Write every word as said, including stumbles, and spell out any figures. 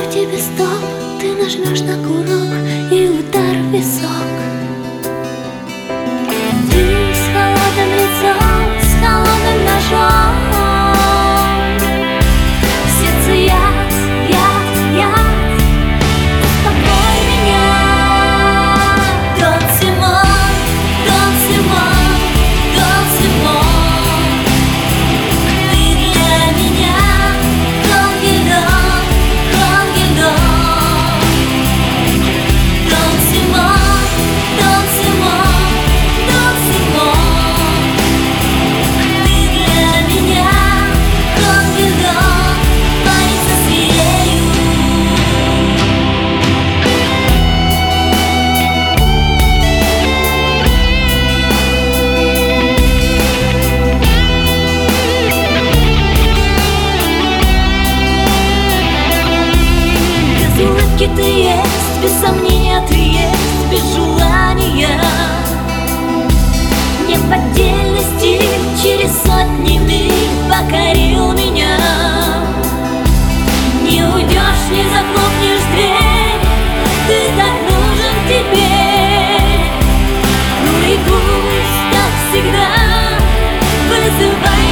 тебе стоп, ты нажмешь на курок, и удар в висок. Ты с холодным лицом, с холодным ножом. В сердце яд, яд, яд. Успокой меня. Дон Симон, Дон Симон, Дон Симон. Ты для меня ангел-дон, ангел-дон. Дон Симон, Дон Симон, Дон Симон. Ты для меня ангел-дон, париться с ею. Без улыбки ты есть, без сомнения ты есть, без желания. Неподдельный стиль через сотни миль покорил меня. Не уйдешь, не захлопнешь дверь, ты так нужен теперь. Ну и пусть, как всегда, вызывай